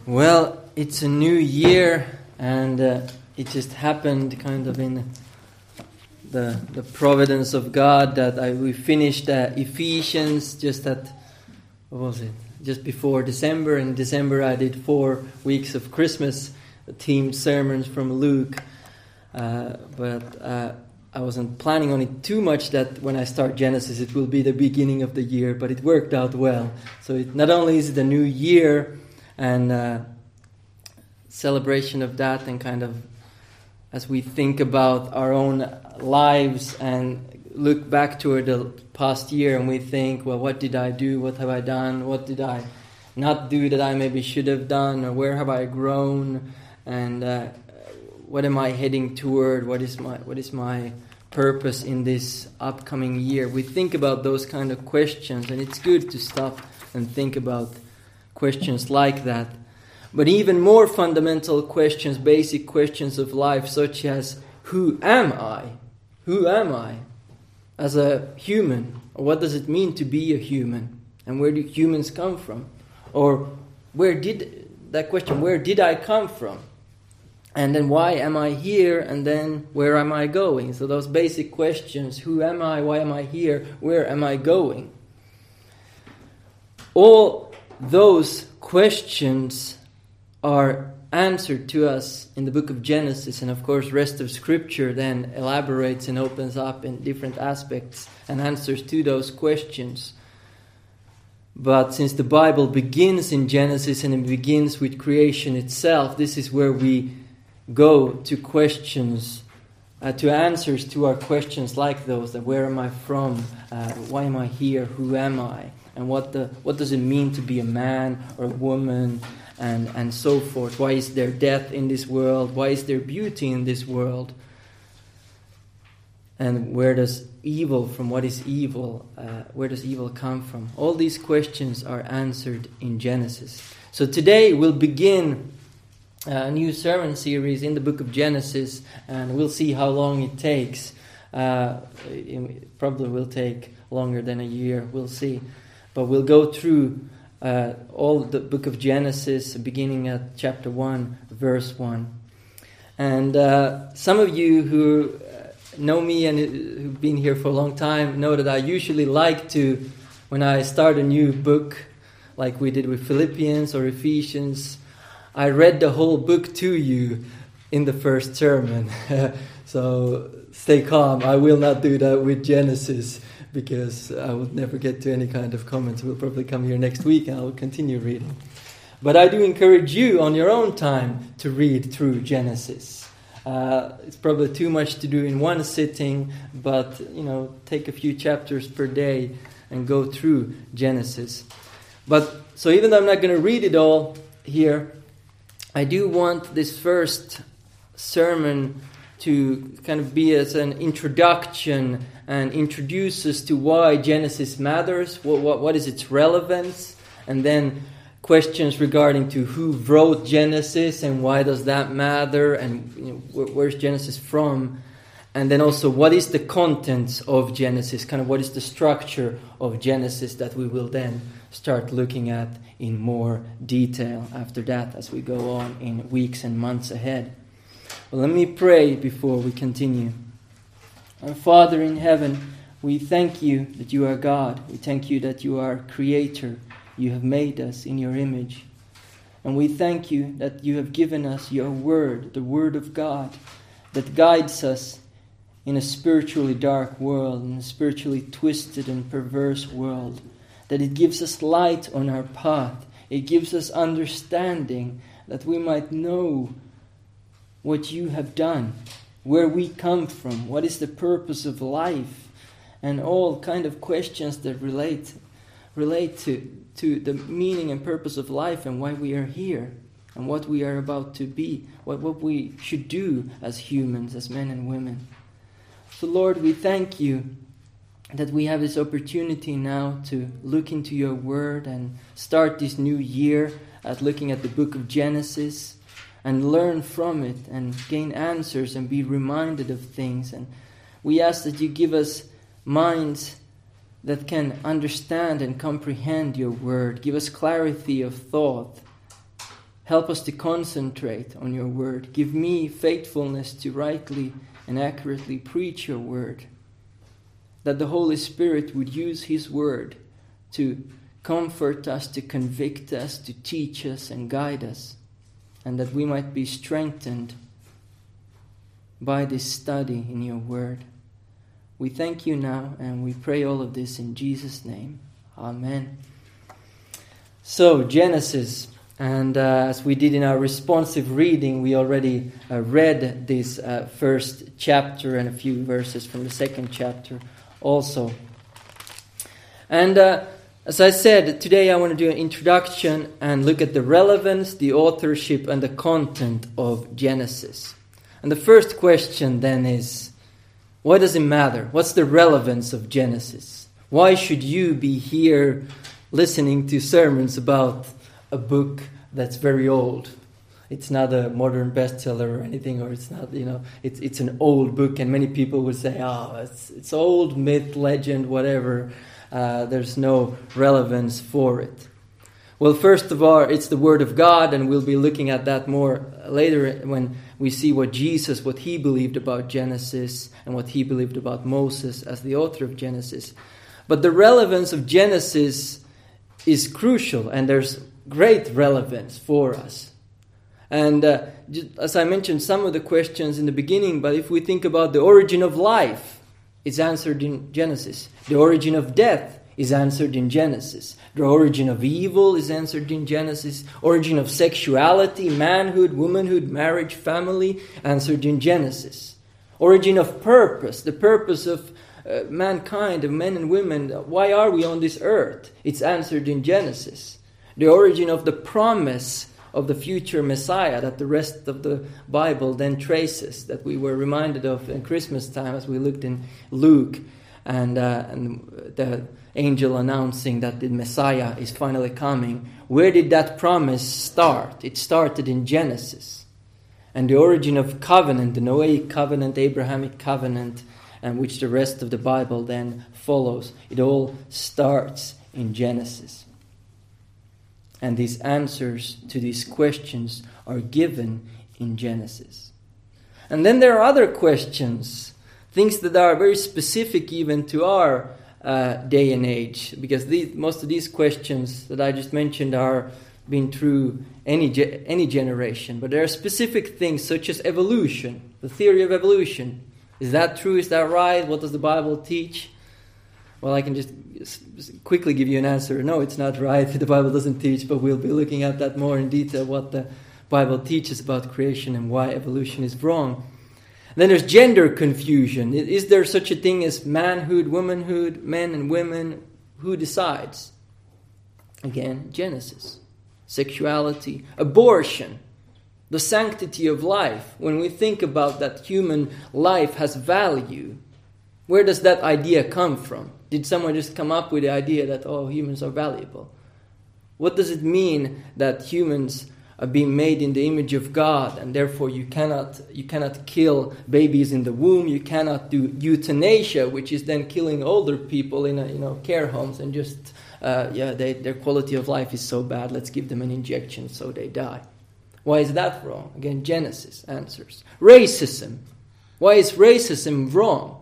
Well, it's a new year, and it just happened kind of in the providence of God that we finished Ephesians just at, what was it? Just before December. In December I did 4 weeks of Christmas themed sermons from Luke, but I wasn't planning on it too much that when I start Genesis it will be the beginning of the year, but it worked out well. So not only is it a new year and celebration of that, and kind of as we think about our own lives and look back toward the past year and we think, well, what did I do? What have I done? What did I not do that I maybe should have done? Or where have I grown? And what am I heading toward? What is my purpose in this upcoming year? We think about those kind of questions, and it's good to stop and think about questions like that. But even more fundamental questions, basic questions of life, such as, who am I? Who am I as a human? Or what does it mean to be a human? And where do humans come from? Or where did I come from? And then why am I here? And then where am I going? So those basic questions, who am I? Why am I here? Where am I going? All those questions are answered to us in the book of Genesis, and of course rest of Scripture then elaborates and opens up in different aspects and answers to those questions. But since the Bible begins in Genesis and it begins with creation itself, this is where we go to questions, to answers to our questions like those, that where am I from, why am I here, who am I, and what does it mean to be a man or a woman, and so forth. Why is there death in this world? Why is there beauty in this world? And where does evil from what is evil? Where does evil come from? All these questions are answered in Genesis. So today we'll begin a new sermon series in the book of Genesis, and we'll see how long it takes. It probably will take longer than a year. We'll see. But we'll go through all the book of Genesis, beginning at chapter 1, verse 1. And some of you who know me and who've been here for a long time know that I usually like to, when I start a new book, like we did with Philippians or Ephesians, I read the whole book to you in the first sermon. So stay calm, I will not do that with Genesis, because I would never get to any kind of comments. We'll probably come here next week and I'll continue reading. But I do encourage you on your own time to read through Genesis. It's probably too much to do in one sitting, but take a few chapters per day and go through Genesis. But so even though I'm not going to read it all here, I do want this first sermon to kind of be as an introduction and introduce us to why Genesis matters, what is its relevance, and then questions regarding to who wrote Genesis and why does that matter, and where's Genesis from, and then also what is the contents of Genesis, kind of what is the structure of Genesis that we will then start looking at in more detail after that as we go on in weeks and months ahead. Well, let me pray before we continue. Our Father in heaven, we thank you that you are God. We thank you that you are Creator. You have made us in your image. And we thank you that you have given us your word, the word of God, that guides us in a spiritually dark world, in a spiritually twisted and perverse world, that it gives us light on our path. It gives us understanding that we might know what you have done, where we come from, what is the purpose of life, and all kind of questions that relate to the meaning and purpose of life and why we are here and what we are about to be, what we should do as humans, as men and women. So Lord, we thank you that we have this opportunity now to look into your word and start this new year at looking at the book of Genesis, and learn from it and gain answers and be reminded of things. And we ask that you give us minds that can understand and comprehend your word. Give us clarity of thought Help us to concentrate on your word. Give me faithfulness to rightly and accurately preach your word. That the Holy Spirit would use his word to comfort us, to convict us, to teach us and guide us. And that we might be strengthened by this study in your word. We thank you now and we pray all of this in Jesus' name. Amen. So, Genesis. And as we did in our responsive reading, we already read this first chapter and a few verses from the second chapter also. And as I said, today I want to do an introduction and look at the relevance, the authorship, and the content of Genesis. And the first question then is, why does it matter? What's the relevance of Genesis? Why should you be here listening to sermons about a book that's very old? It's not a modern bestseller or anything, or it's not, it's an old book, and many people would say, it's old, myth, legend, whatever. There's no relevance for it. Well, first of all, it's the Word of God, and we'll be looking at that more later when we see what he believed about Genesis and what he believed about Moses as the author of Genesis. But the relevance of Genesis is crucial, and there's great relevance for us. And as I mentioned, some of the questions in the beginning, but if we think about the origin of life, it's answered in Genesis. The origin of death is answered in Genesis. The origin of evil is answered in Genesis. Origin of sexuality, manhood, womanhood, marriage, family, answered in Genesis. Origin of purpose, the purpose of mankind, of men and women, why are we on this earth? It's answered in Genesis. The origin of the promise of the future Messiah that the rest of the Bible then traces, that we were reminded of in Christmas time as we looked in Luke and the angel announcing that the Messiah is finally coming. Where did that promise start? It started in Genesis. And the origin of covenant, the Noahic covenant, Abrahamic covenant, and which the rest of the Bible then follows, it all starts in Genesis. And these answers to these questions are given in Genesis. And then there are other questions, things that are very specific even to our day and age, because most of these questions that I just mentioned are been through any generation. But there are specific things such as evolution, the theory of evolution. Is that true? Is that right? What does the Bible teach? Well, I can just quickly give you an answer. No, it's not right. The Bible doesn't teach, but we'll be looking at that more in detail, what the Bible teaches about creation and why evolution is wrong. And then there's gender confusion. Is there such a thing as manhood, womanhood, men and women? Who decides? Again, Genesis. Sexuality, abortion, the sanctity of life. When we think about that human life has value, where does that idea come from? Did someone just come up with the idea that, humans are valuable? What does it mean that humans are being made in the image of God, and therefore you cannot kill babies in the womb, you cannot do euthanasia, which is then killing older people in care homes and just their quality of life is so bad, let's give them an injection so they die. Why is that wrong? Again, Genesis answers. Racism. Why is racism wrong?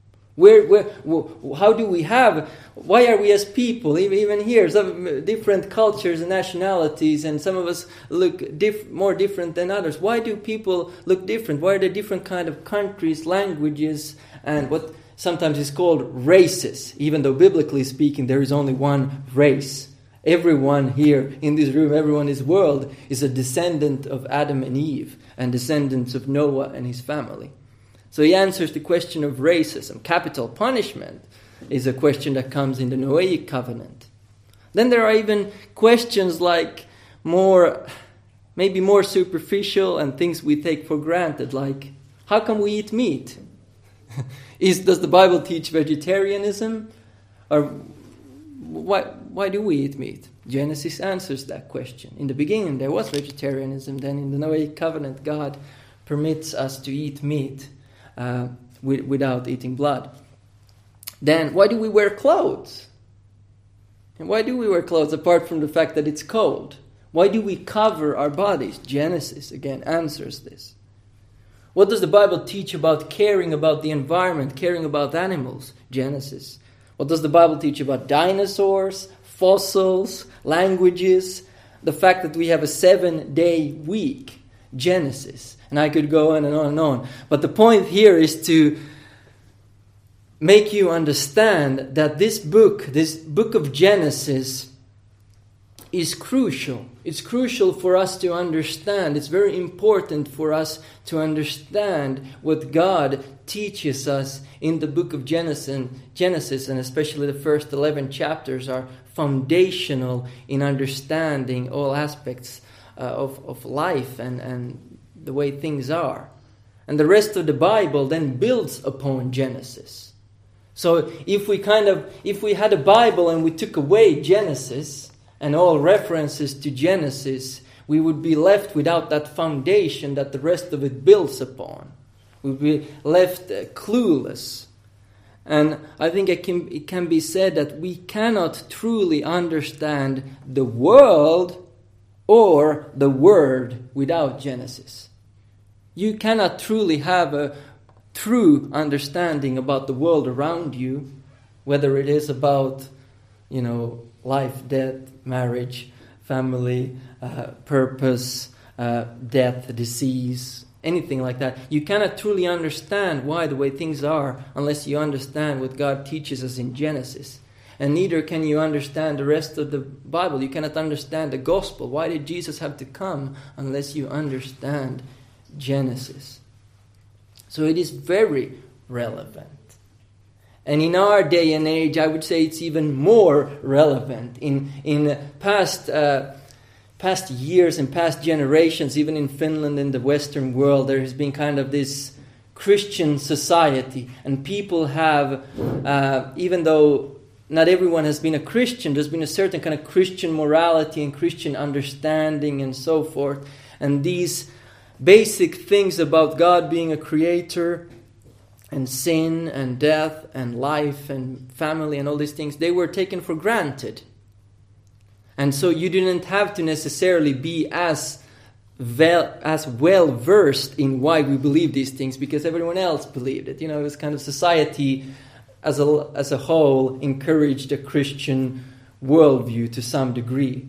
How do we have? Why are we as people, even here, some different cultures and nationalities, and some of us look more different than others? Why do people look different? Why are there different kind of countries, languages, and what sometimes is called races? Even though biblically speaking, there is only one race. Everyone here in this room, everyone in this world is a descendant of Adam and Eve and descendants of Noah and his family. So he answers the question of racism. Capital punishment is a question that comes in the Noahic covenant. Then there are even questions like maybe more superficial and things we take for granted, like how can we eat meat? Does the Bible teach vegetarianism? Or why do we eat meat? Genesis answers that question. In the beginning there was vegetarianism. Then in the Noahic covenant God permits us to eat meat without eating blood. Then why do we wear clothes? And why do we wear clothes apart from the fact that it's cold? Why do we cover our bodies? Genesis, again, answers this. What does the Bible teach about caring about the environment, caring about animals? Genesis. What does the Bible teach about dinosaurs, fossils, languages, the fact that we have a 7-day week? Genesis. And I could go on and on and on. But the point here is to make you understand that this book of Genesis, is crucial. It's crucial for us to understand. It's very important for us to understand what God teaches us in the book of Genesis, and especially the first 11 chapters are foundational in understanding all aspects of life and the way things are. And the rest of the Bible then builds upon Genesis. So if we had a Bible and we took away Genesis and all references to Genesis, we would be left without that foundation that the rest of it builds upon. We'd be left clueless. And I think it can be said that we cannot truly understand the world or the Word without Genesis. You cannot truly have a true understanding about the world around you, whether it is about, life, death, marriage, family, purpose, death, disease, anything like that. You cannot truly understand why the way things are unless you understand what God teaches us in Genesis. And neither can you understand the rest of the Bible. You cannot understand the gospel. Why did Jesus have to come unless you understand Genesis? So it is very relevant. And in our day and age, I would say it's even more relevant. In past years and past generations, even in Finland, in the Western world, there has been kind of this Christian society. And people have, even though not everyone has been a Christian, there's been a certain kind of Christian morality and Christian understanding and so forth. And these basic things about God being a creator and sin and death and life and family and all these things, they were taken for granted. And so you didn't have to necessarily be as well versed in why we believe these things because everyone else believed it. It was kind of society as a whole encouraged a Christian worldview to some degree.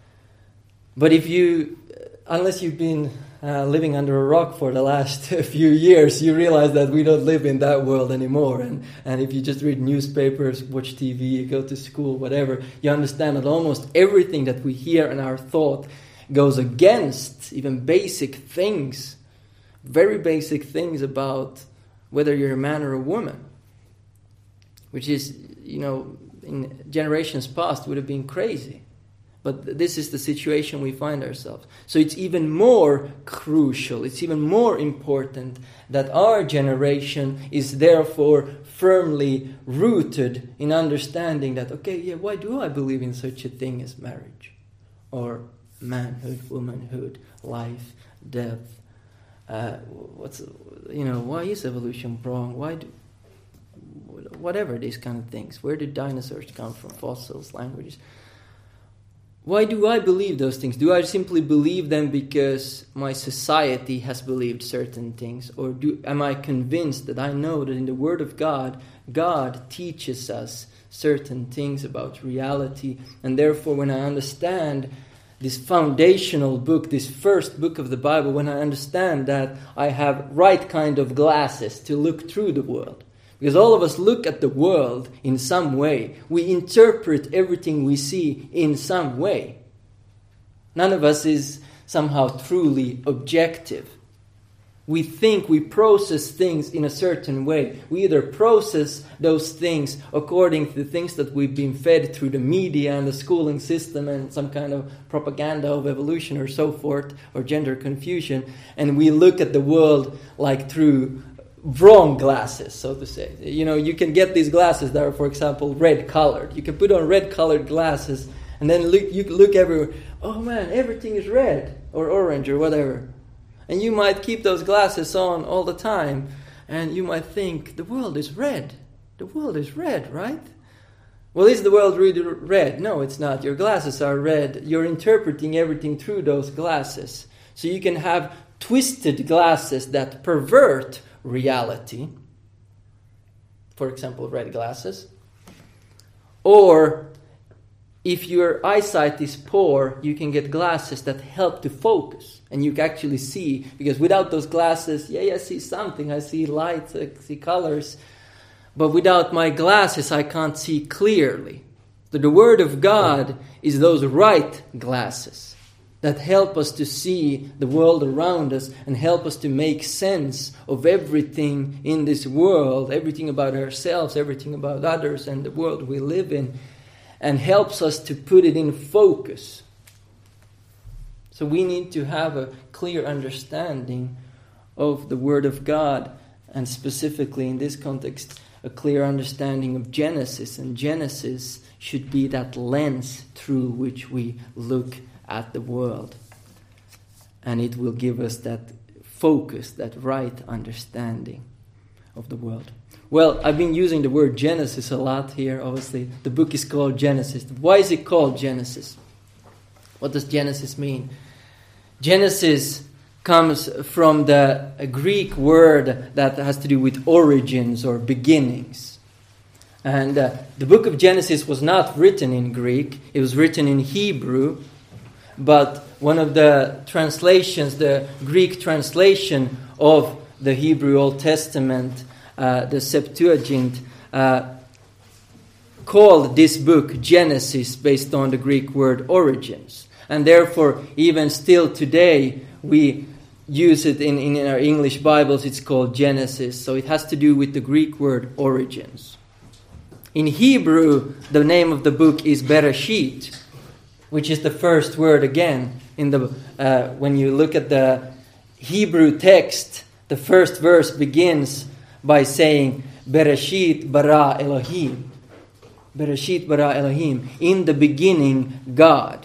But unless you've been living under a rock for the last few years, you realize that we don't live in that world anymore. And if you just read newspapers, watch TV, go to school, whatever, you understand that almost everything that we hear in our thought goes against even basic things, very basic things about whether you're a man or a woman, which is, in generations past would have been crazy. But this is the situation we find ourselves. So it's even more crucial, it's even more important that our generation is therefore firmly rooted in understanding that, why do I believe in such a thing as marriage? Or manhood, womanhood, life, death. Why is evolution wrong? Whatever these kind of things. Where did dinosaurs come from? Fossils, languages. Why do I believe those things? Do I simply believe them because my society has believed certain things? Or am I convinced that I know that in the Word of God, God teaches us certain things about reality? And therefore, when I understand this foundational book, this first book of the Bible, when I understand that, I have right kind of glasses to look through the world. Because all of us look at the world in some way. We interpret everything we see in some way. None of us is somehow truly objective. We process things in a certain way. We either process those things according to the things that we've been fed through the media and the schooling system and some kind of propaganda of evolution or so forth, or gender confusion, and we look at the world like through wrong glasses, so to say. You can get these glasses that are, for example, red colored. You can put on red colored glasses and then you look everywhere. Oh man, everything is red or orange or whatever. And you might keep those glasses on all the time and you might think the world is red. The world is red, right? Well, is the world really red? No, it's not. Your glasses are red. You're interpreting everything through those glasses. So you can have twisted glasses that pervert reality. For example, red glasses. Or if your eyesight is poor, you can get glasses that help to focus. And you can actually see, because without those glasses, I see something. I see lights, I see colors. But without my glasses, I can't see clearly. So the Word of God is those right glasses that help us to see the world around us and help us to make sense of everything in this world, everything about ourselves, everything about others and the world we live in, and helps us to put it in focus. So we need to have a clear understanding of the Word of God, and specifically in this context, a clear understanding of Genesis. And Genesis should be that lens through which we look at the world. And it will give us that focus, that right understanding of the world. Well, I've been using the word Genesis a lot here, obviously. The book is called Genesis. Why is it called Genesis? What does Genesis mean? Genesis comes from the Greek word that has to do with origins or beginnings. And the book of Genesis was not written in Greek. It was written in Hebrew. But one of the translations, the Greek translation of the Hebrew Old Testament, the Septuagint, called this book Genesis based on the Greek word origins. And therefore, even still today, we use it in our English Bibles. It's called Genesis. So it has to do with the Greek word origins. In Hebrew, the name of the book is Bereshit, which is the first word again. When you look at the Hebrew text, the first verse begins by saying, Bereshit bara Elohim. Bereshit bara Elohim. In the beginning, God.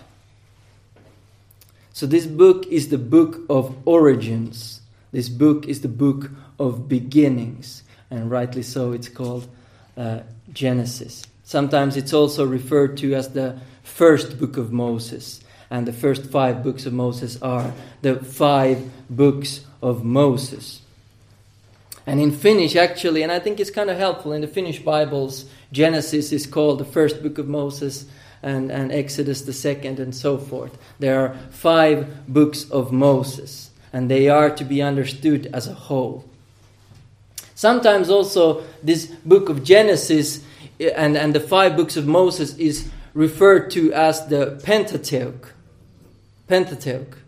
So this book is the book of origins. This book is the book of beginnings. And rightly so, it's called Genesis. Sometimes it's also referred to as the first book of Moses. And the first 5 books of Moses are the 5 books of Moses. And in Finnish, actually, and I think it's kind of helpful, in the Finnish Bibles, Genesis is called the first book of Moses, and Exodus the second, and so forth. There are 5 books of Moses, and they are to be understood as a whole. Sometimes also this book of Genesis and the 5 books of Moses is referred to as the Pentateuch. Pentateuch.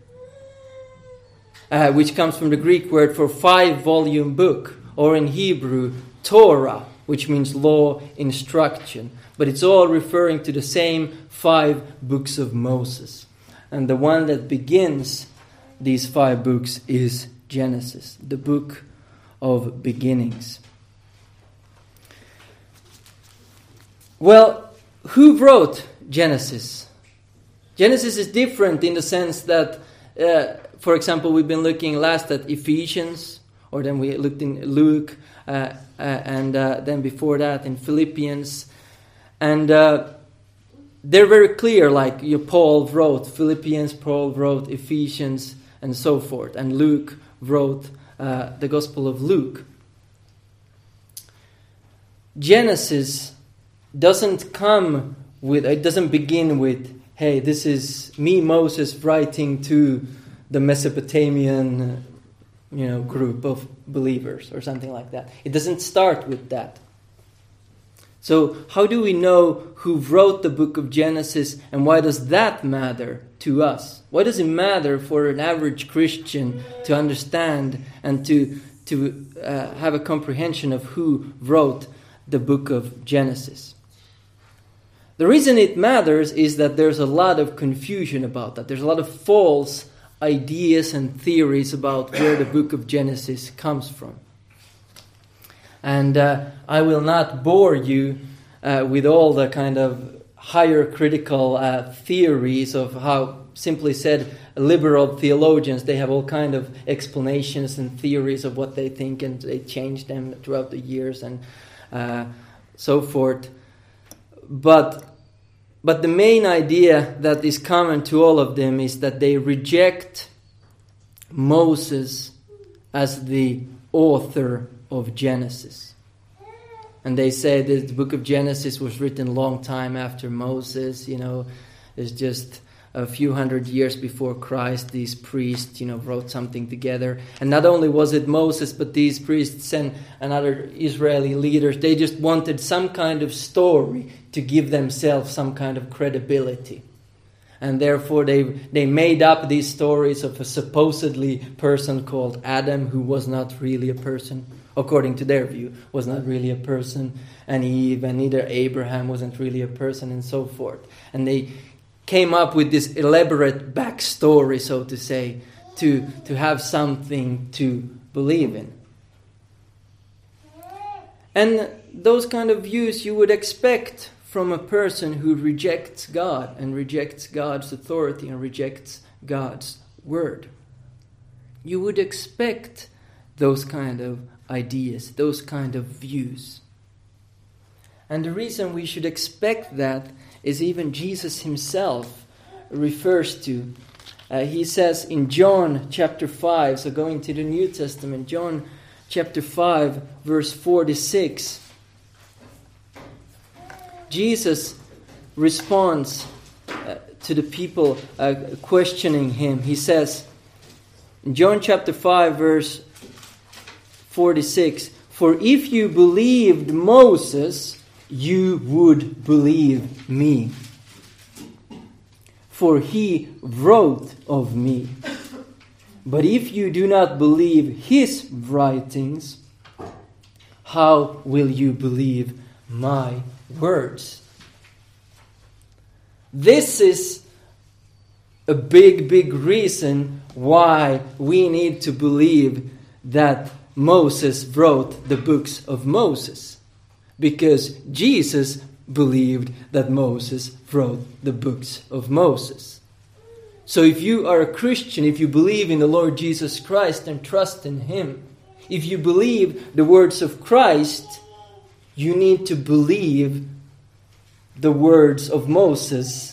Which comes from the Greek word for 5-volume book, or in Hebrew, Torah, which means law, instruction. But it's all referring to the same 5 books of Moses. And the one that begins these 5 books is Genesis, the book of beginnings. Well, who wrote Genesis? Genesis is different in the sense that, for example, we've been looking last at Ephesians, or then we looked in Luke, and then before that in Philippians. And they're very clear, like Paul wrote Philippians, Paul wrote Ephesians, and so forth. And Luke wrote the Gospel of Luke. Genesis doesn't begin with, hey, this is me, Moses, writing to the Mesopotamian, group of believers or something like that. It doesn't start with that. So how do we know who wrote the book of Genesis, and why does that matter to us? Why does it matter for an average Christian to understand and to have a comprehension of who wrote the book of Genesis? The reason it matters is that there's a lot of confusion about that. There's a lot of false ideas and theories about where the book of Genesis comes from. And I will not bore you with all the kind of higher critical theories of how, simply said, liberal theologians, they have all kind of explanations and theories of what they think, and they change them throughout the years and so forth. But the main idea that is common to all of them is that they reject Moses as the author of Genesis. And they say that the book of Genesis was written a long time after Moses. It's just a few hundred years before Christ. These priests, wrote something together. And not only was it Moses, but these priests and other Israeli leaders, they just wanted some kind of story to give themselves some kind of credibility. And therefore they made up these stories of a supposedly person called Adam, who was not really a person, according to their view, was not really a person, and Eve, and neither Abraham wasn't really a person, and so forth. And they came up with this elaborate backstory, so to say, to have something to believe in. And those kind of views you would expect from a person who rejects God and rejects God's authority and rejects God's word. You would expect those kind of ideas, those kind of views. And the reason we should expect that is even Jesus himself refers to. He says in John chapter 5, so going to the New Testament, John chapter 5, verse 46, Jesus responds to the people questioning him. He says, in John chapter 5, verse 46, "For if you believed Moses, you would believe me. For he wrote of me. But if you do not believe his writings, how will you believe my words?" This is a big reason why we need to believe that Moses wrote the books of Moses. Because Jesus believed that Moses wrote the books of Moses. So if you are a Christian, if you believe in the Lord Jesus Christ and trust in him, if you believe the words of Christ, you need to believe the words of Moses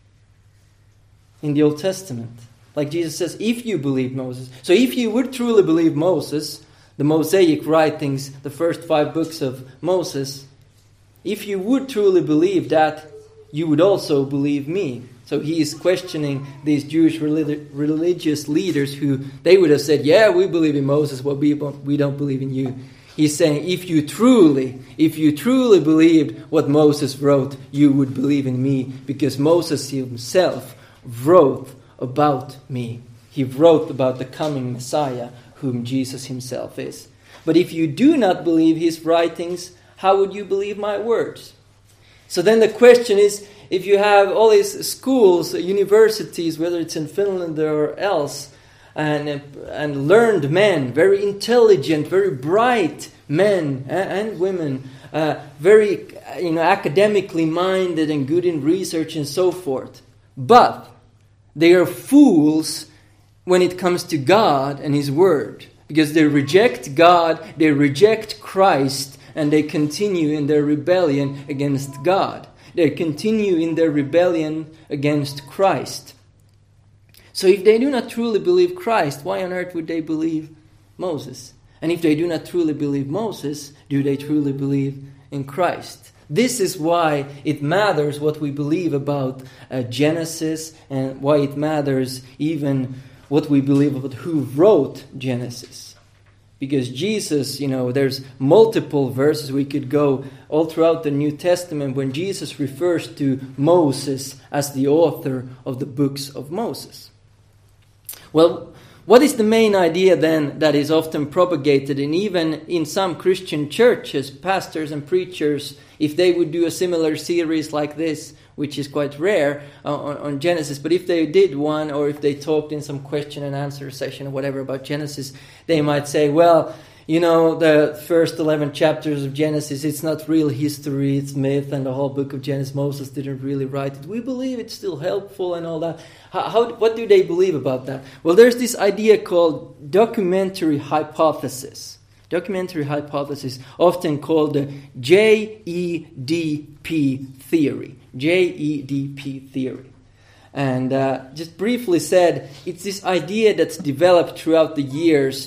in the Old Testament. Like Jesus says, if you believe Moses. So if you would truly believe Moses, the Mosaic writings, the first 5 books of Moses, if you would truly believe that, you would also believe me. So he is questioning these Jewish religious leaders who they would have said, yeah, we believe in Moses, but we don't believe in you. He's saying, if you truly believed what Moses wrote, you would believe in me, because Moses himself wrote about me. He wrote about the coming Messiah, whom Jesus himself is. But if you do not believe his writings, how would you believe my words? So then the question is, if you have all these schools, universities, whether it's in Finland or else, and learned men, very intelligent, very bright men and women, very academically minded and good in research and so forth, but they are fools when it comes to God and his word, because they reject God, they reject Christ, and they continue in their rebellion against God. They continue in their rebellion against Christ. So if they do not truly believe Christ, why on earth would they believe Moses? And if they do not truly believe Moses, do they truly believe in Christ? This is why it matters what we believe about Genesis, and why it matters even what we believe about who wrote Genesis. Because Jesus, there's multiple verses we could go all throughout the New Testament when Jesus refers to Moses as the author of the books of Moses. Well, what is the main idea then that is often propagated, and even in some Christian churches, pastors and preachers, if they would do a similar series like this, which is quite rare on Genesis, but if they did one, or if they talked in some question and answer session or whatever about Genesis, they might say, well, the first 11 chapters of Genesis, it's not real history, it's myth, and the whole book of Genesis, Moses didn't really write it. We believe it's still helpful and all that. What do they believe about that? Well, there's this idea called documentary hypothesis. Documentary hypothesis, often called the JEDP theory. JEDP theory. And just briefly said, it's this idea that's developed throughout the years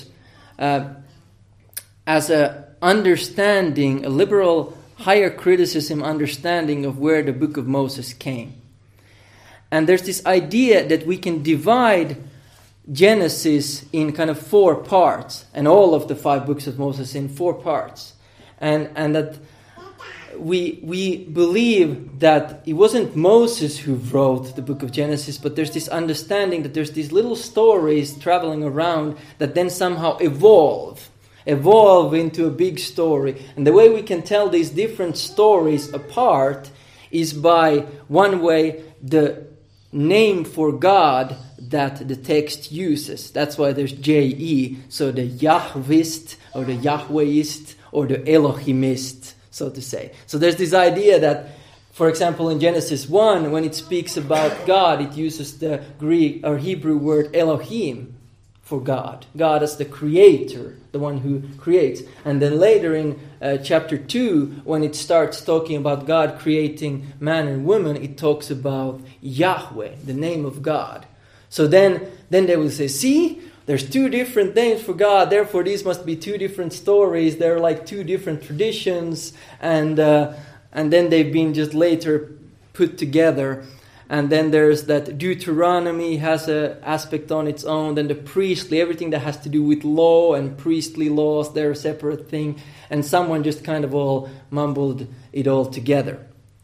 as a understanding, a liberal higher criticism understanding of where the Book of Moses came. And there's this idea that we can divide Genesis in kind of 4 parts, and all of the 5 books of Moses in 4 parts. And that we believe that it wasn't Moses who wrote the book of Genesis, but there's this understanding that there's these little stories traveling around that then somehow evolve into a big story. And the way we can tell these different stories apart is by, one way, the name for God that the text uses. That's why there's J-E, so the Yahwist or the Yahwehist or the Elohimist, so to say. So there's this idea that, for example, in Genesis 1, when it speaks about God, it uses the Greek or Hebrew word Elohim for God. God as the creator, the one who creates. And then later in chapter 2, when it starts talking about God creating man and woman, it talks about Yahweh, the name of God. So then they will say, see, there's 2 different names for God, therefore these must be 2 different stories. They're like 2 different traditions, and then they've been just later put together. And then there's that Deuteronomy has an aspect on its own. Then the priestly, everything that has to do with law and priestly laws, they're a separate thing. And someone just kind of all mumbled it all together.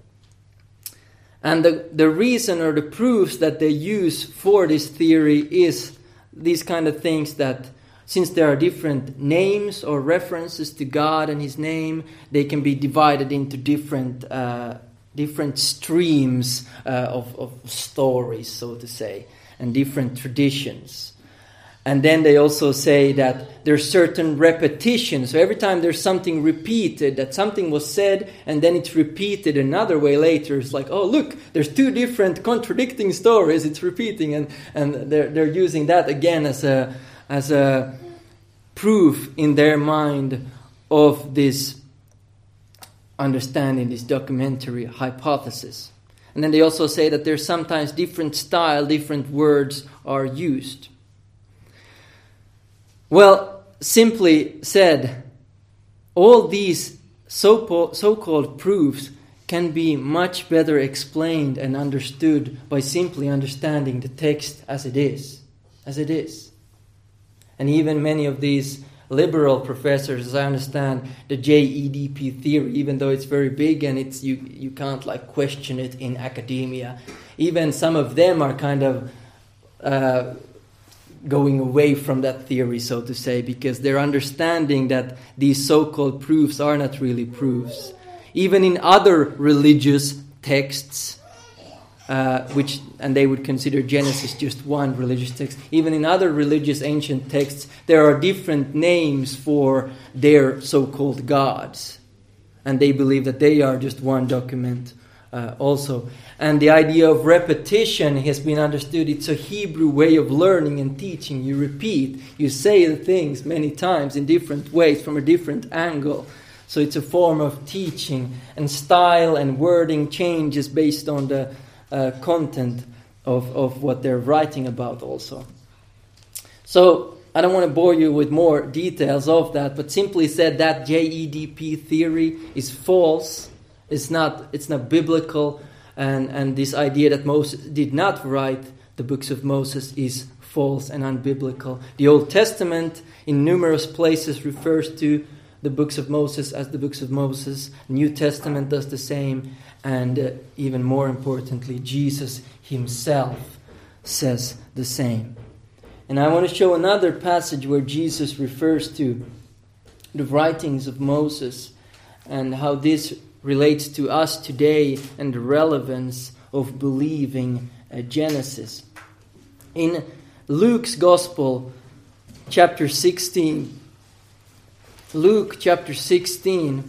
And the reason or the proofs that they use for this theory is these kind of things that, since there are different names or references to God and His name, they can be divided into different streams of stories, so to say, and different traditions. And then they also say that there's certain repetitions. So every time there's something repeated, that something was said and then it's repeated another way later, it's like, oh, look, there's 2 different contradicting stories, it's repeating, and they're using that again as a proof in their mind of this understanding, this documentary hypothesis. And then they also say that there's sometimes different style, different words are used. Well, simply said, all these so-called proofs can be much better explained and understood by simply understanding the text as it is. And even many of these liberal professors, as I understand, the JEDP theory, even though it's very big and it's you can't like question it in academia, even some of them are kind of going away from that theory, so to say, because they're understanding that these so-called proofs are not really proofs. Even in other religious texts, and they would consider Genesis just one religious text. Even in other religious ancient texts, there are different names for their so-called gods. And they believe that they are just one document also. And the idea of repetition has been understood. It's a Hebrew way of learning and teaching. You repeat, you say the things many times in different ways from a different angle. So it's a form of teaching, and style and wording changes based on the content of what they're writing about also. So I don't want to bore you with more details of that, but simply said that JEDP theory is false. It's not biblical, and this idea that Moses did not write the books of Moses is false and unbiblical. The Old Testament in numerous places refers to the books of Moses as the books of Moses. New Testament does the same, and even more importantly, Jesus himself says the same. And I want to show another passage where Jesus refers to the writings of Moses and how this relates to us today and the relevance of believing Genesis. In Luke's Gospel, chapter 16, Luke chapter 16,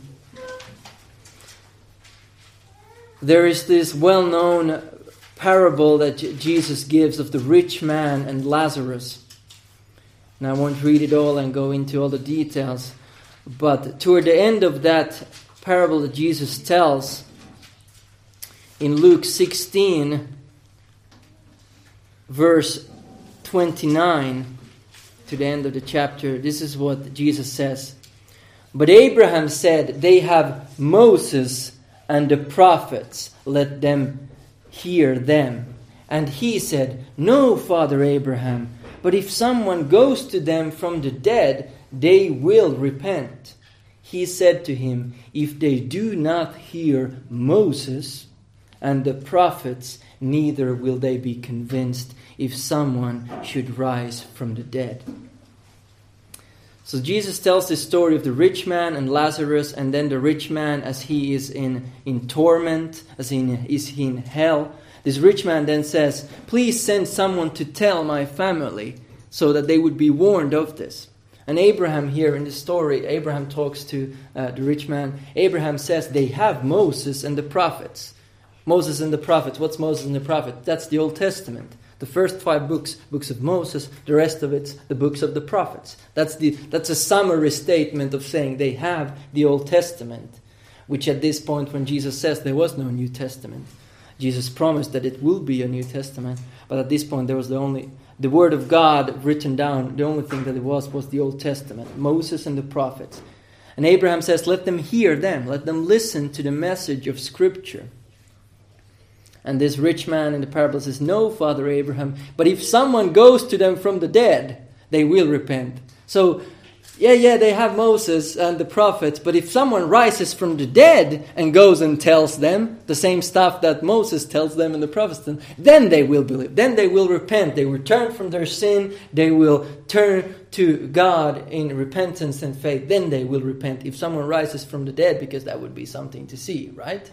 there is this well-known parable that Jesus gives of the rich man and Lazarus. And I won't read it all and go into all the details. But toward the end of that parable that Jesus tells, in Luke 16, verse 29, to the end of the chapter, this is what Jesus says. But Abraham said, they have Moses and the prophets, let them hear them. And he said, no, Father Abraham, but if someone goes to them from the dead, they will repent. He said to him, if they do not hear Moses and the prophets, neither will they be convinced if someone should rise from the dead. So Jesus tells the story of the rich man and Lazarus, and then the rich man as he is in torment, as he is in hell. This rich man then says, please send someone to tell my family so that they would be warned of this. And Abraham here in the story, Abraham talks to the rich man. Abraham says they have Moses and the prophets. Moses and the prophets. What's Moses and the prophets? That's the Old Testament. The first 5 books of Moses, the rest of it's the books of the prophets. That's a summary statement of saying they have the Old Testament, which at this point when Jesus says there was no New Testament. Jesus promised that it will be a New Testament, but at this point there was the Word of God written down. The only thing that it was the Old Testament, Moses and the prophets. And Abraham says, let them hear them, let them listen to the message of Scripture. And this rich man in the parable says, no, Father Abraham, but if someone goes to them from the dead, they will repent. So, yeah, they have Moses and the prophets, but if someone rises from the dead and goes and tells them the same stuff that Moses tells them and the prophets, then they will believe. Then they will repent. They will turn from their sin. They will turn to God in repentance and faith. Then they will repent if someone rises from the dead, because that would be something to see, right?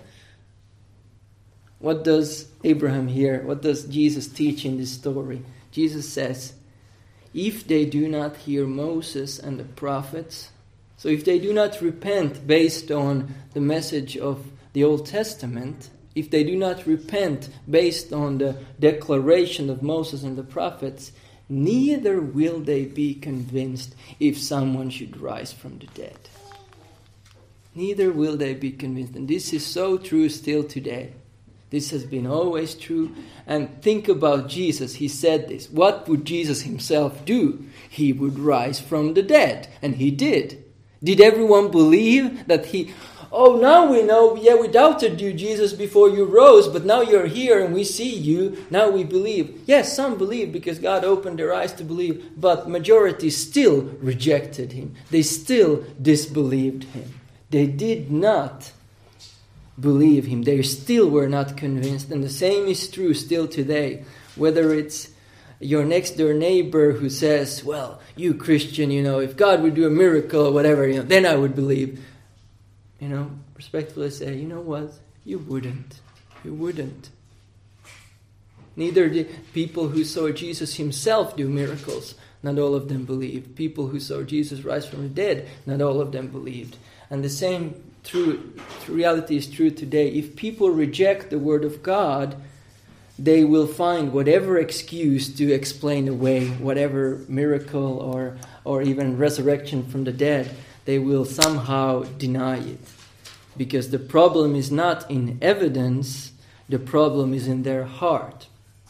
What does Abraham hear? What does Jesus teach in this story? Jesus says, if they do not hear Moses and the prophets, so if they do not repent based on the message of the Old Testament, if they do not repent based on the declaration of Moses and the prophets, neither will they be convinced if someone should rise from the dead. Neither will they be convinced. And this is so true still today. This has been always true. And think about Jesus. He said this. What would Jesus himself do? He would rise from the dead. And he did. Did everyone believe that he... Oh, now we know, we doubted you, Jesus, before you rose, but now you're here and we see you. Now we believe. Yes, some believed because God opened their eyes to believe, but majority still rejected him. They still disbelieved him. They did not believe him. They still were not convinced. And the same is true still today. Whether it's your next door neighbor who says, well, you Christian, if God would do a miracle or whatever, then I would believe. Respectfully say, you know what? You wouldn't. You wouldn't. Neither did people who saw Jesus himself do miracles. Not all of them believed. People who saw Jesus rise from the dead, not all of them believed. And the same reality is true today. If people reject the Word of God, they will find whatever excuse to explain away whatever miracle or even resurrection from the dead. They will somehow deny it. Because the problem is not in evidence, the problem is in their heart.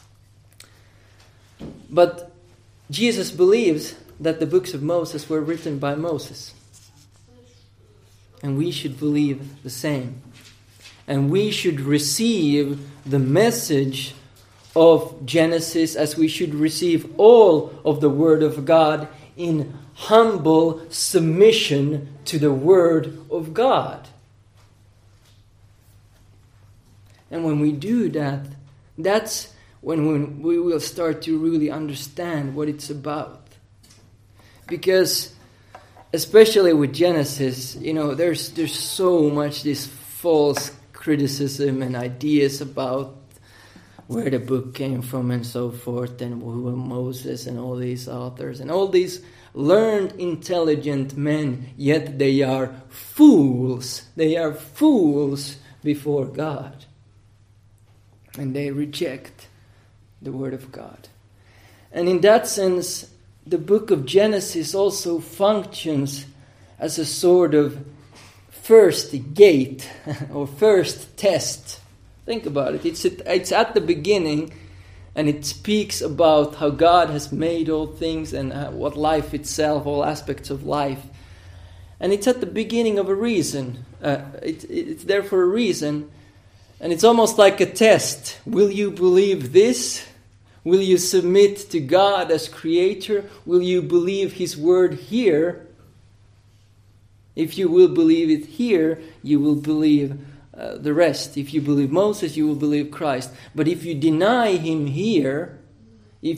But Jesus believes that the books of Moses were written by Moses. And we should believe the same. And we should receive the message of Genesis as we should receive all of the Word of God in humble submission to the Word of God. And when we do that, that's when we will start to really understand what it's about. Because especially with Genesis, there's so much this false criticism and ideas about where the book came from and so forth, and who were Moses and all these authors and all these learned, intelligent men, yet they are fools. They are fools before God. And they reject the Word of God. And in that sense, the book of Genesis also functions as a sort of first gate or first test. Think about it. It's at the beginning, and it speaks about how God has made all things and what life itself, all aspects of life. And it's at the beginning of a reason. It's there for a reason. And it's almost like a test. Will you believe this? Will you submit to God as creator? Will you believe His word here? If you will believe it here, you will believe the rest. If you believe Moses, you will believe Christ. But if you deny Him here, where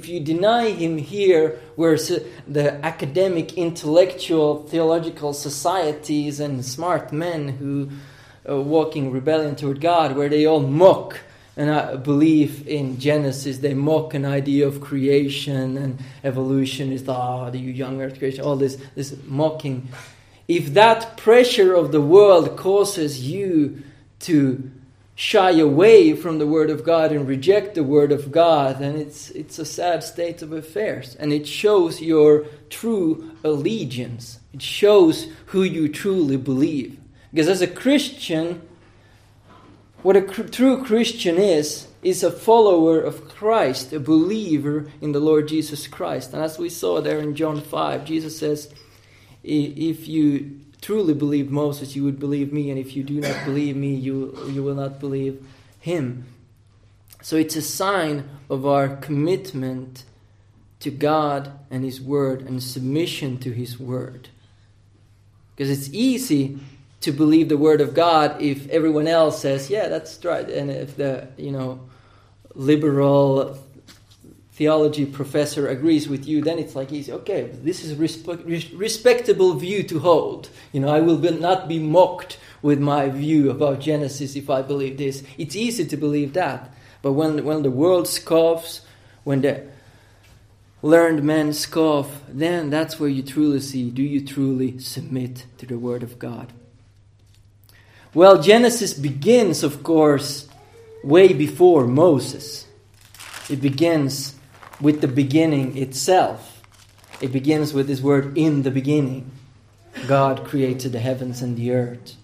the academic, intellectual, theological societies and smart men who walk in rebellion toward God, where they all mock and belief in Genesis, they mock an idea of creation and evolution is the young earth creation, all this mocking. If that pressure of the world causes you to shy away from the Word of God and reject the Word of God, then it's a sad state of affairs. And it shows your true allegiance. It shows who you truly believe. Because as a Christian, what a true Christian is a follower of Christ, a believer in the Lord Jesus Christ. And as we saw there in John 5, Jesus says, if you truly believe Moses, you would believe me, and if you do not believe me, you will not believe him. So it's a sign of our commitment to God and His Word and submission to His Word. Because it's easy to believe the Word of God if everyone else says, yeah, that's right. And if the liberal theology professor agrees with you, then it's like easy. Okay, this is a respectable view to hold. I will not be mocked with my view about Genesis if I believe this. It's easy to believe that. But when the world scoffs, when the learned men scoff, then that's where you truly see, do you truly submit to the Word of God? Well, Genesis begins, of course, way before Moses. It begins with the beginning itself. It begins with this word, in the beginning. God created the heavens and the earth.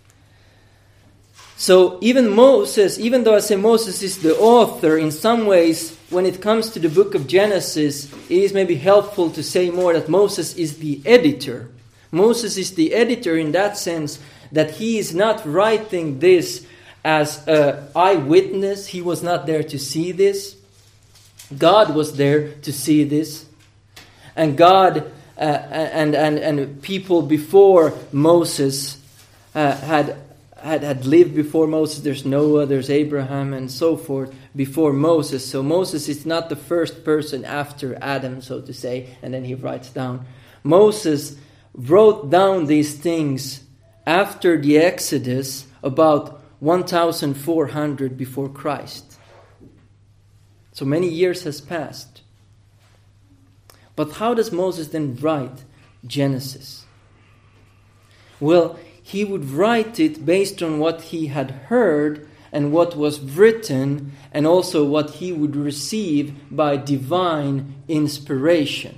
So even Moses, even though I say Moses is the author, in some ways, when it comes to the book of Genesis, it is maybe helpful to say more that Moses is the editor. Moses is the editor in that sense that he is not writing this as an eyewitness. He was not there to see this. God was there to see this. And God and people before Moses had lived before Moses. There's Noah, there's Abraham, and so forth before Moses. So Moses is not the first person after Adam, so to say, and then he writes down. Moses wrote down these things after the Exodus, about 1,400 before Christ. So many years has passed. But how does Moses then write Genesis? Well, he would write it based on what he had heard and what was written, and also what he would receive by divine inspiration.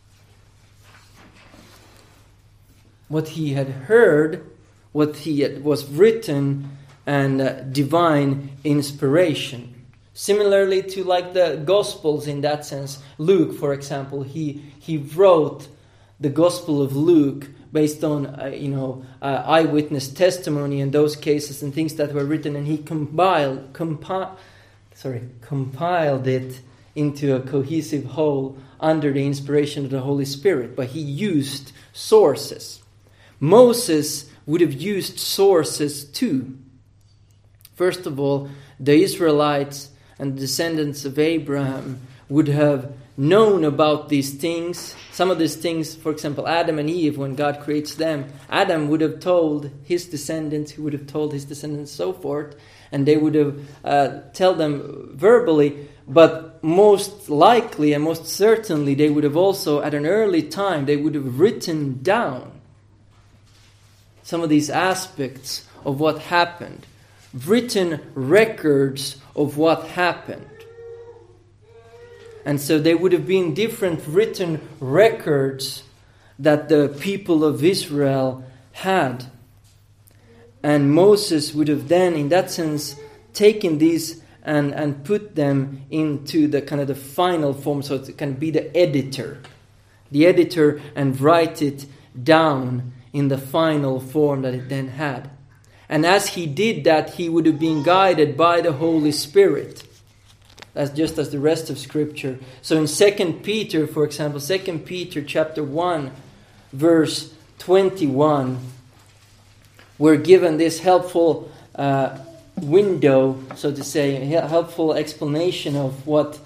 What he had heard, what was written, and divine inspiration. Similarly to like the Gospels in that sense. Luke, for example, he wrote the Gospel of Luke based on eyewitness testimony in those cases and things that were written, and he compiled it into a cohesive whole under the inspiration of the Holy Spirit. But he used sources. Moses would have used sources too. First of all, the Israelites and the descendants of Abraham would have known about these things. Some of these things, for example, Adam and Eve, when God creates them, Adam would have told his descendants, who would have told his descendants, so forth, and they would have tell them verbally, but most likely and most certainly they would have also, at an early time, they would have written down some of these aspects of what happened. Written records of what happened. And so there would have been different written records that the people of Israel had. And Moses would have then, in that sense, taken these and put them into the kind of the final form, so it can be the editor, and write it down in the final form that it then had. And as he did that, he would have been guided by the Holy Spirit. That's just as the rest of Scripture. So in 2 Peter, for example, 2 Peter chapter 1, verse 21, we're given this helpful window, so to say, a helpful explanation of what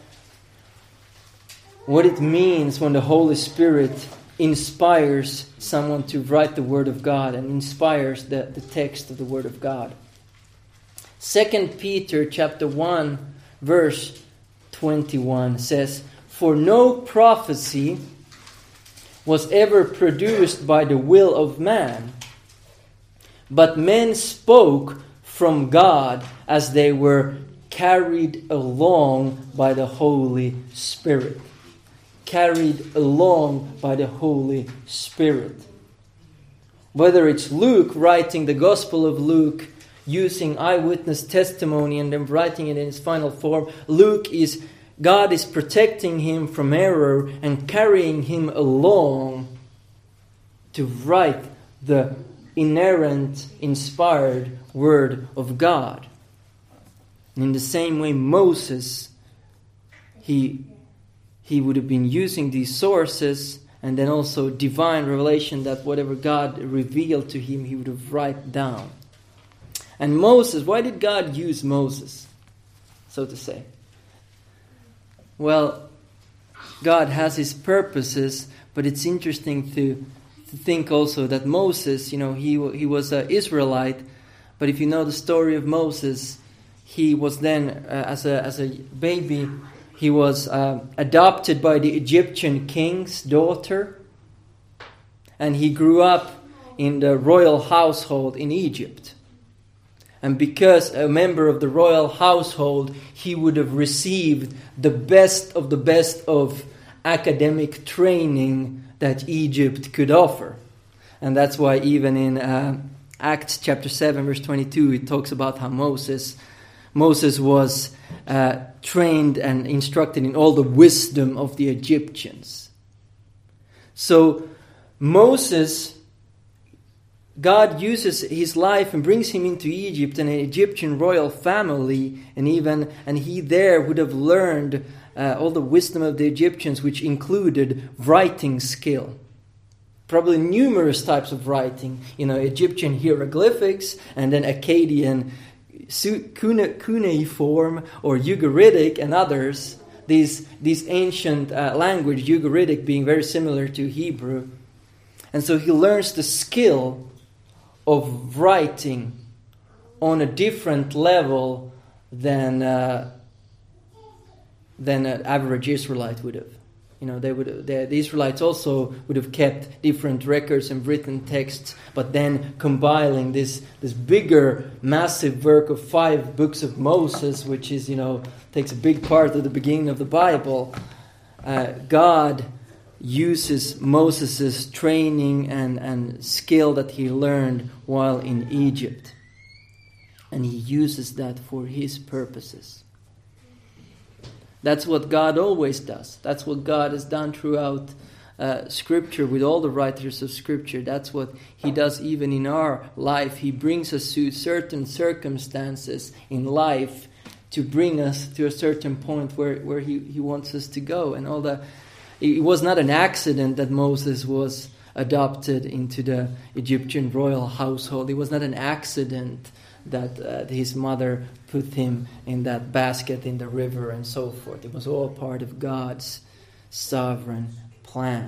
it means when the Holy Spirit inspires someone to write the Word of God and inspires the text of the Word of God. 2 Peter chapter 1, verse 21 says, "For no prophecy was ever produced by the will of man, but men spoke from God as they were carried along by the Holy Spirit." Carried along by the Holy Spirit. Whether it's Luke writing the Gospel of Luke, using eyewitness testimony and then writing it in its final form, God is protecting him from error and carrying him along to write the inerrant, inspired Word of God. And in the same way, Moses, he would have been using these sources, and then also divine revelation, that whatever God revealed to him, he would have write down. And Moses, why did God use Moses, so to say? Well, God has his purposes, but it's interesting to think also that Moses, he was an Israelite, but if you know the story of Moses, he was then, as a baby, he was adopted by the Egyptian king's daughter, and he grew up in the royal household in Egypt. And because a member of the royal household, he would have received the best of academic training that Egypt could offer. And that's why even in Acts chapter 7, verse 22, it talks about how Moses was trained and instructed in all the wisdom of the Egyptians. So Moses, God uses his life and brings him into Egypt and an Egyptian royal family, and he there would have learned all the wisdom of the Egyptians, which included writing skill. Probably numerous types of writing, Egyptian hieroglyphics, and then Akkadian cuneiform or Ugaritic and others. These ancient language, Ugaritic being very similar to Hebrew. And so he learns the skill of writing on a different level than an average Israelite would have. The Israelites also would have kept different records and written texts, but then compiling this bigger, massive work of 5 books of Moses, which is, takes a big part of the beginning of the Bible. God uses Moses' training and skill that he learned while in Egypt. And he uses that for his purposes. That's what God always does. That's what God has done throughout Scripture with all the writers of Scripture. That's what he does even in our life. He brings us to certain circumstances in life to bring us to a certain point where he wants us to go. And it was not an accident that Moses was adopted into the Egyptian royal household. It was not an accident that his mother put him in that basket in the river and so forth. It was all part of God's sovereign plan.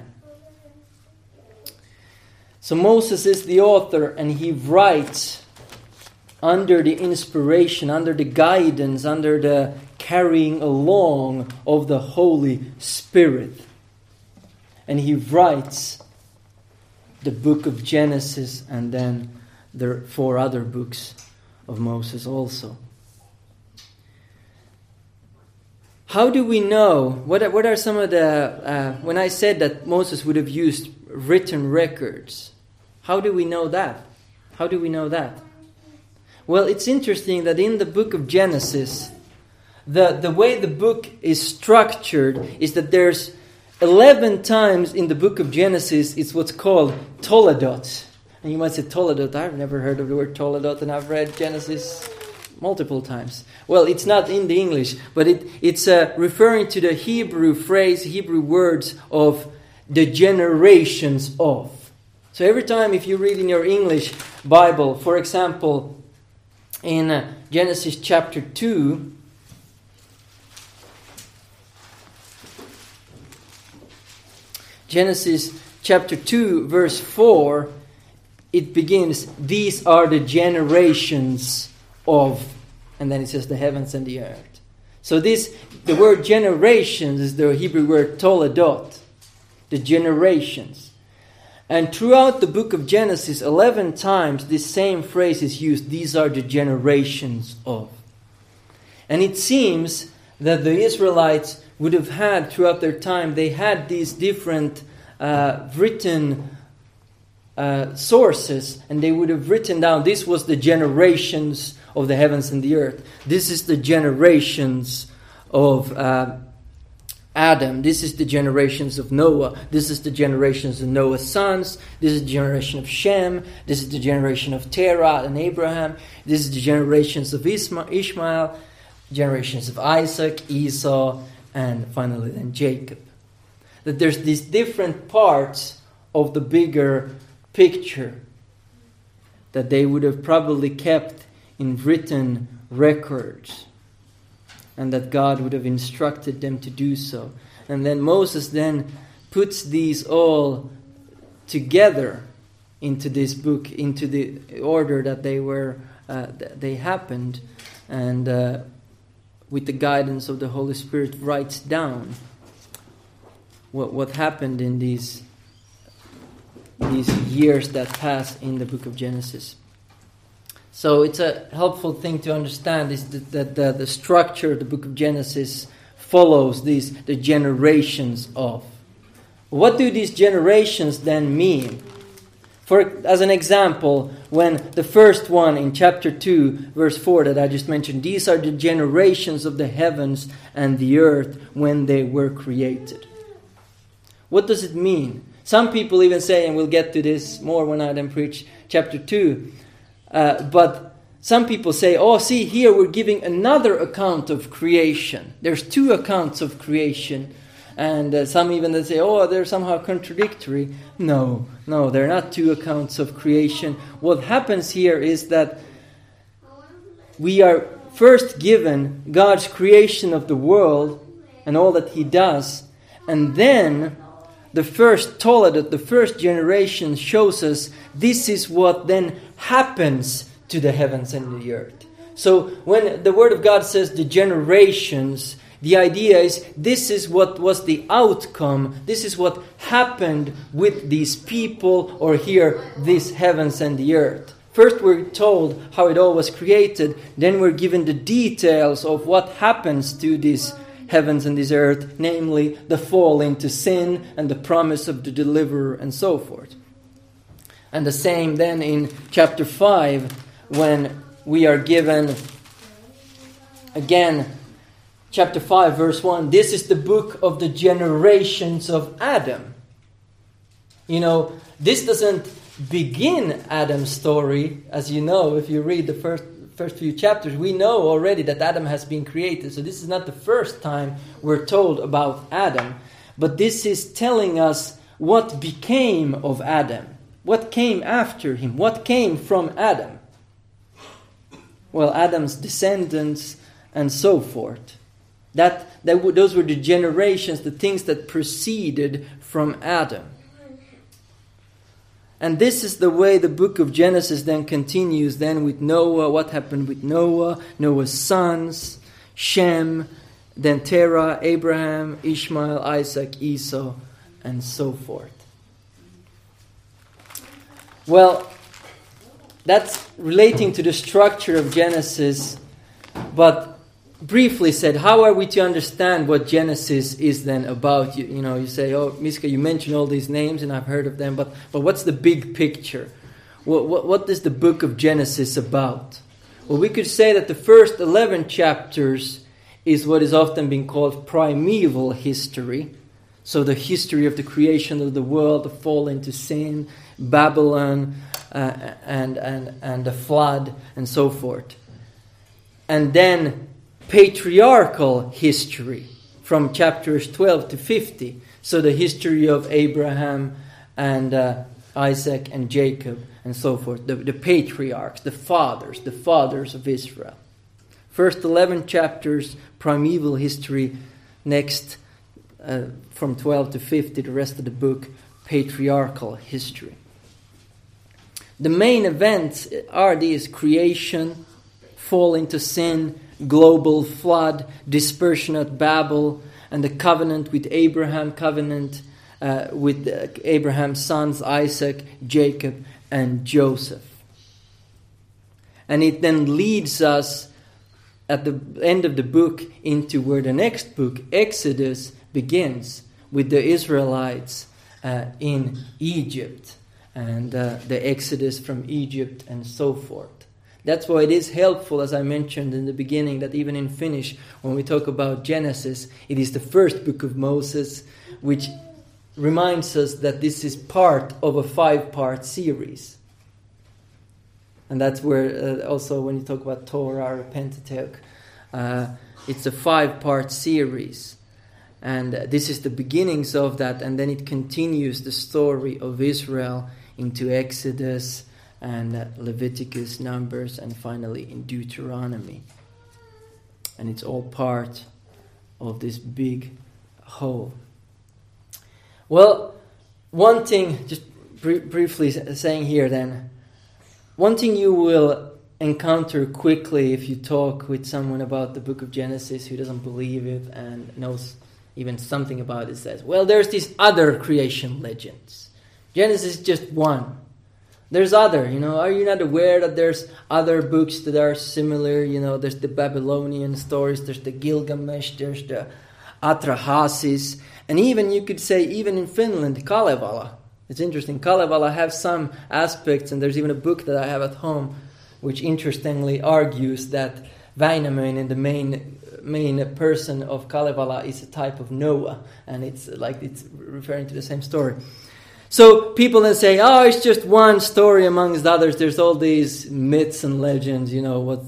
So Moses is the author, and he writes under the inspiration, under the guidance, under the carrying along of the Holy Spirit. And he writes the book of Genesis, and then the 4 other books of Moses also. how do we know? What are some of the... when I said that Moses would have used written records, how do we know that? How do we know that? Well, it's interesting that in the book of Genesis, the way the book is structured is that there's 11 times in the book of Genesis, it's what's called Toledot. And you might say, Toledot, I've never heard of the word Toledot, and I've read Genesis multiple times. Well, it's not in the English, but it's referring to the Hebrew phrase, Hebrew words of the generations of. So every time if you read in your English Bible, for example, in Genesis chapter 2, Genesis chapter 2 verse 4, it begins, these are the generations of, and then it says the heavens and the earth. So the word generations is the Hebrew word toledot, the generations. And throughout the book of Genesis, 11 times this same phrase is used, these are the generations of. And it seems that the Israelites would have had throughout their time, they had these different written sources, and they would have written down, this was the generations of the heavens and the earth. This is the generations of Adam. This is the generations of Noah. This is the generations of Noah's sons. This is the generation of Shem. This is the generation of Terah and Abraham. This is the generations of Ishmael, generations of Isaac, Esau, and finally then Jacob. That there's these different parts of the bigger picture that they would have probably kept in written records, and that God would have instructed them to do so. And then Moses then puts these all together into this book, into the order that they happened, and with the guidance of the Holy Spirit writes down what happened in these years that pass in the book of Genesis. So it's a helpful thing to understand is that the structure of the book of Genesis follows the generations of. What do these generations then mean? As an example, when the first one in chapter 2, verse 4 that I just mentioned, these are the generations of the heavens and the earth when they were created. What does it mean? Some people even say, and we'll get to this more when I then preach chapter 2, but some people say, oh, see, here we're giving another account of creation. There's two accounts of creation. And some even say, oh, they're somehow contradictory. No, they're not two accounts of creation. What happens here is that we are first given God's creation of the world and all that He does. And then the first Toledot, the first generation shows us this is what then happens to the heavens and the earth. So when the Word of God says the generations, the idea is this is what was the outcome. This is what happened with these people, or here, these heavens and the earth. First we're told how it all was created. Then we're given the details of what happens to these heavens and this earth, namely the fall into sin and the promise of the deliverer and so forth. And the same then in chapter 5 when we are given again chapter 5 verse 1, this is the book of the generations of Adam. You know, this doesn't begin Adam's story, as you know, if you read the first few chapters, we know already that Adam has been created. So this is not the first time we're told about Adam. But this is telling us what became of Adam. What came after him? What came from Adam? Well, Adam's descendants and so forth. Those were the generations, the things that proceeded from Adam. And this is the way the book of Genesis then continues then with Noah. What happened with Noah? Noah's sons, Shem, then Terah, Abraham, Ishmael, Isaac, Esau, and so forth. Well, that's relating to the structure of Genesis. But briefly said, how are we to understand what Genesis is then about? You say, oh, Miska, you mentioned all these names and I've heard of them, but what's the big picture? What is the book of Genesis about? Well, we could say that the first 11 chapters is what is often being called primeval history. So the history of the creation of the world, the fall into sin, Babylon, and the flood, and so forth. And then patriarchal history from chapters 12 to 50. So the history of Abraham and Isaac and Jacob and so forth. The patriarchs, the fathers of Israel. First 11 chapters, primeval history. Next, from 12 to 50, the rest of the book, patriarchal history. The main events are these: creation, fall into sin, global flood, dispersion at Babel, and the covenant with Abraham, covenant with Abraham's sons, Isaac, Jacob, and Joseph. And it then leads us at the end of the book into where the next book, Exodus, begins with the Israelites in Egypt and the Exodus from Egypt and so forth. That's why it is helpful, as I mentioned in the beginning, that even in Finnish, when we talk about Genesis, it is the first book of Moses, which reminds us that this is part of a 5-part series. And that's where also when you talk about Torah or Pentateuch, it's a 5-part series. And this is the beginnings of that, and then it continues the story of Israel into Exodus and Leviticus, Numbers, and finally in Deuteronomy. And it's all part of this big whole. Well, one thing, just briefly saying here then, one thing you will encounter quickly if you talk with someone about the book of Genesis who doesn't believe it and knows even something about it, says, well, there's these other creation legends. Genesis is just one. There's other, are you not aware that there's other books that are similar? There's the Babylonian stories, there's the Gilgamesh, there's the Atrahasis, and even you could say, even in Finland, Kalevala. It's interesting, Kalevala have some aspects, and there's even a book that I have at home, which interestingly argues that Väinämöinen, the main person of Kalevala, is a type of Noah, and it's referring to the same story. So people then say, oh, it's just one story amongst others. There's all these myths and legends, you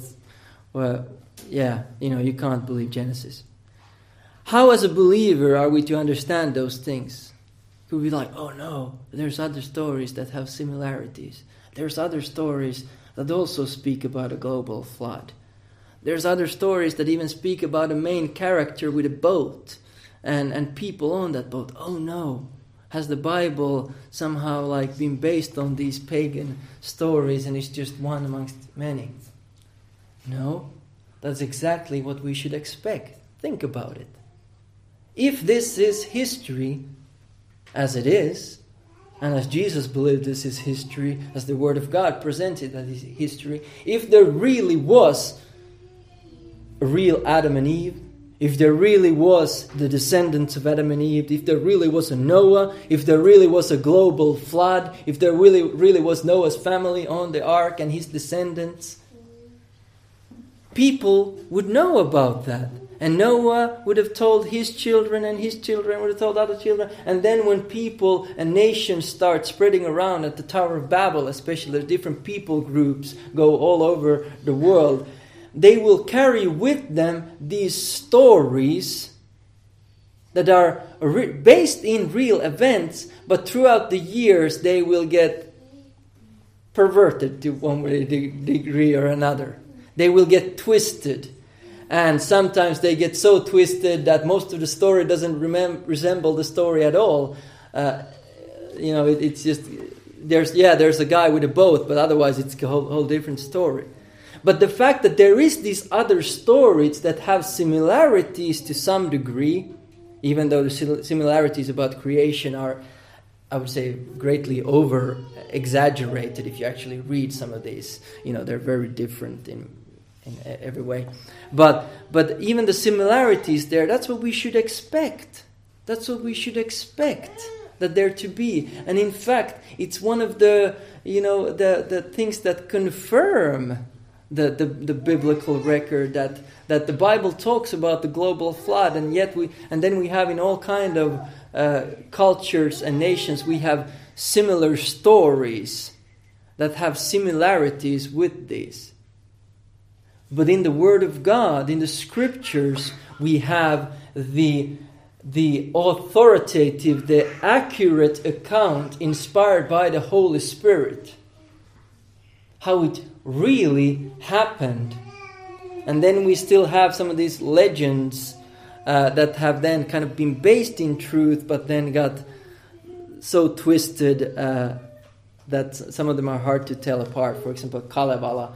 can't believe Genesis. How as a believer are we to understand those things? Could we be like, oh no, there's other stories that have similarities. There's other stories that also speak about a global flood. There's other stories that even speak about a main character with a boat and people on that boat. Oh no. Has the Bible somehow been based on these pagan stories and it's just one amongst many? No, that's exactly what we should expect. Think about it. If this is history, as it is, and as Jesus believed this is history, as the Word of God presented that is history, if there really was a real Adam and Eve, if there really was the descendants of Adam and Eve, if there really was a Noah, if there really was a global flood, if there really was Noah's family on the ark and his descendants, people would know about that. And Noah would have told his children, and his children would have told other children. And then when people and nations start spreading around at the Tower of Babel, especially the different people groups go all over the world, they will carry with them these stories that are based in real events, but throughout the years they will get perverted to one degree or another. They will get twisted. And sometimes they get so twisted that most of the story doesn't resemble the story at all. It's just, there's a guy with a boat, but otherwise it's a whole different story. But the fact that there is these other stories that have similarities to some degree, even though the similarities about creation are, I would say, greatly over-exaggerated if you actually read some of these. They're very different in in every way. But even the similarities there, that's what we should expect. That's what we should expect that there to be. And in fact, it's one of the things that confirm the biblical record that the Bible talks about the global flood, and then we have in all kind of cultures and nations, we have similar stories that have similarities with these. But in the Word of God, in the Scriptures, we have the authoritative, the accurate account inspired by the Holy Spirit. How it really happened. And then we still have some of these legends that have then kind of been based in truth, but then got so twisted that some of them are hard to tell apart. For example, Kalevala,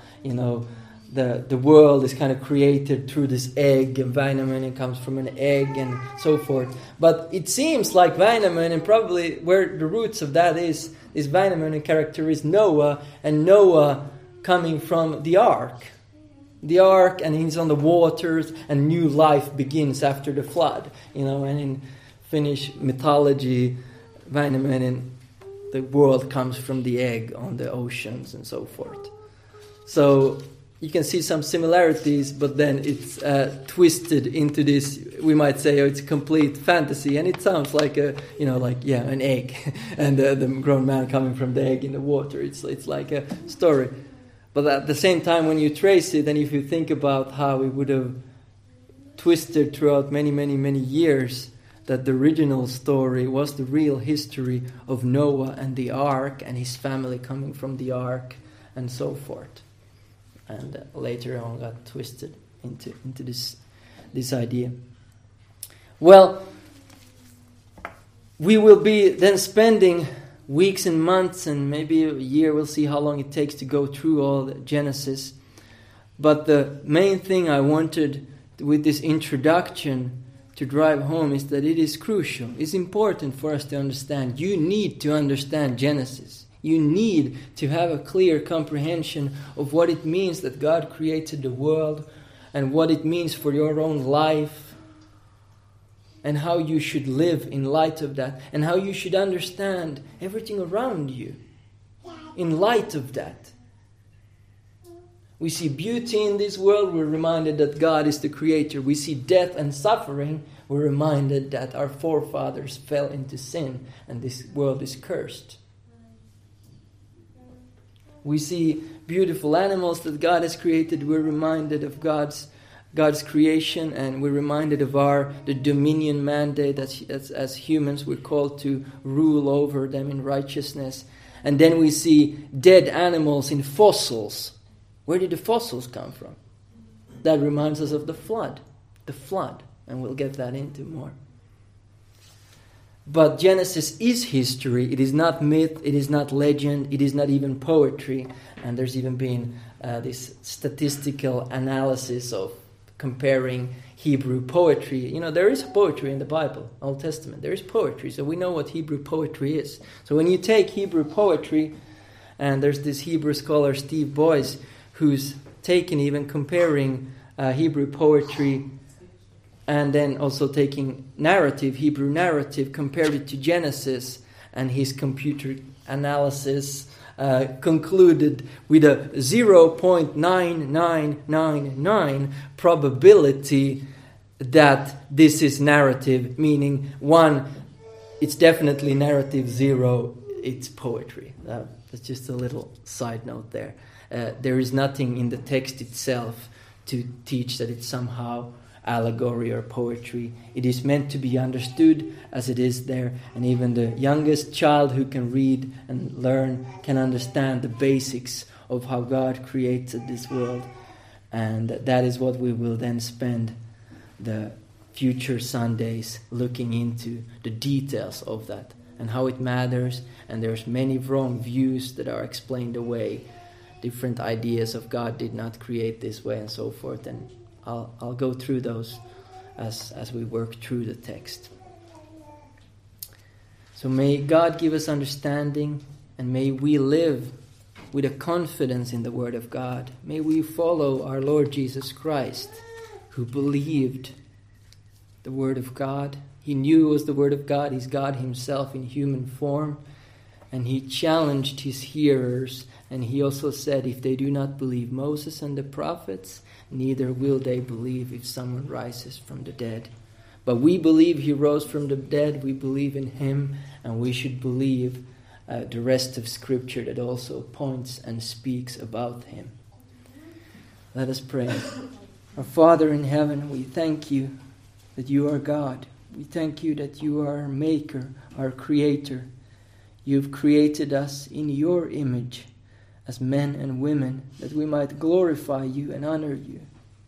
the world is kind of created through this egg, and Väinämöinen comes from an egg, and so forth. But it seems like Väinämöinen, probably where the roots of that is Väinämöinen character is Noah, and Noah coming from the ark. The ark, and he's on the waters, and new life begins after the flood. And in Finnish mythology, Väinämöinen, the world comes from the egg on the oceans and so forth. So you can see some similarities, but then it's twisted into this, we might say, it's complete fantasy, and it sounds like an egg, and the grown man coming from the egg in the water. It's like a story. But at the same time, when you trace it, and if you think about how it would have twisted throughout many, many, many years, that the original story was the real history of Noah and the ark, and his family coming from the ark, and so forth. And later on got twisted into this idea. Well, we will be then spending weeks and months and maybe a year. We'll see how long it takes to go through all the Genesis. But the main thing I wanted with this introduction to drive home is that it is crucial. It's important for us to understand. You need to understand Genesis. You need to have a clear comprehension of what it means that God created the world, and what it means for your own life, and how you should live in light of that, and how you should understand everything around you in light of that. We see beauty in this world, we're reminded that God is the creator. We see death and suffering, we're reminded that our forefathers fell into sin and this world is cursed. We see beautiful animals that God has created. We're reminded of God's creation, and we're reminded of the dominion mandate that as humans we're called to rule over them in righteousness. And then we see dead animals in fossils. Where did the fossils come from? That reminds us of the flood, and we'll get that into more. But Genesis is history. It is not myth. It is not legend. It is not even poetry. And there's even been this statistical analysis of comparing Hebrew poetry. There is poetry in the Bible, Old Testament. There is poetry, so we know what Hebrew poetry is. So when you take Hebrew poetry, and there's this Hebrew scholar, Steve Boyce, who's taken even comparing Hebrew poetry and then also taking Hebrew narrative, compared it to Genesis, and his computer analysis concluded with a 0.9999 probability that this is narrative, meaning 1, it's definitely narrative, 0, it's poetry. That's just a little side note there. There is nothing in the text itself to teach that it's somehow allegory or poetry. It is meant to be understood as it is there, and even the youngest child who can read and learn can understand the basics of how God created this world. And that is what we will then spend the future Sundays looking into, the details of that and how it matters. And there's many wrong views that are explained away, different ideas of God did not create this way and so forth. And I'll go through those as we work through the text. So may God give us understanding, and may we live with a confidence in the Word of God. May we follow our Lord Jesus Christ, who believed the Word of God. He knew it was the Word of God. He's God himself in human form. And he challenged his hearers. And he also said, if they do not believe Moses and the prophets, neither will they believe if someone rises from the dead. But we believe he rose from the dead. We believe in him. And we should believe the rest of Scripture that also points and speaks about him. Let us pray. Our Father in heaven, we thank you that you are God. We thank you that you are our Maker, our Creator. You've created us in your image as men and women, that we might glorify you and honor you.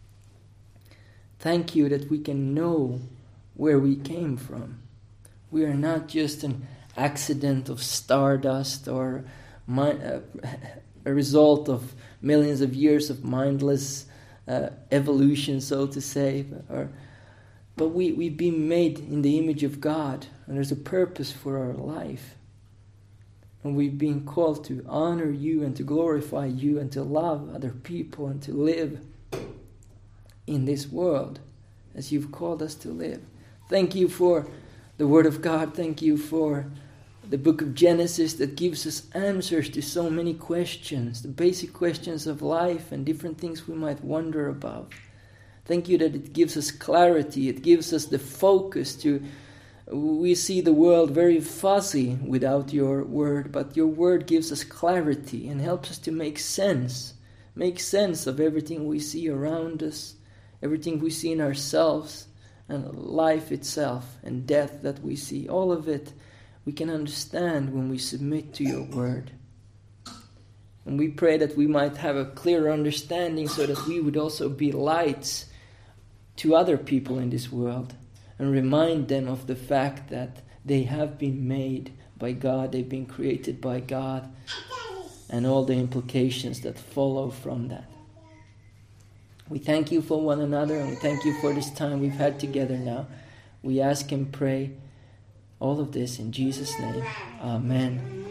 Thank you that we can know where we came from. We are not just an accident of stardust or a result of millions of years of mindless evolution, so to say. But we've been made in the image of God, and there's a purpose for our life. And we've been called to honor you and to glorify you and to love other people and to live in this world as you've called us to live. Thank you for the Word of God. Thank you for the book of Genesis that gives us answers to so many questions, the basic questions of life and different things we might wonder about. Thank you that it gives us clarity. It gives us the focus to... We see the world very fuzzy without your word, but your word gives us clarity and helps us to make sense of everything we see around us, everything we see in ourselves, and life itself, and death that we see. All of it we can understand when we submit to your word. And we pray that we might have a clearer understanding so that we would also be lights to other people in this world, and remind them of the fact that they have been made by God, they've been created by God, and all the implications that follow from that. We thank you for one another, and we thank you for this time we've had together now. We ask and pray all of this in Jesus' name. Amen.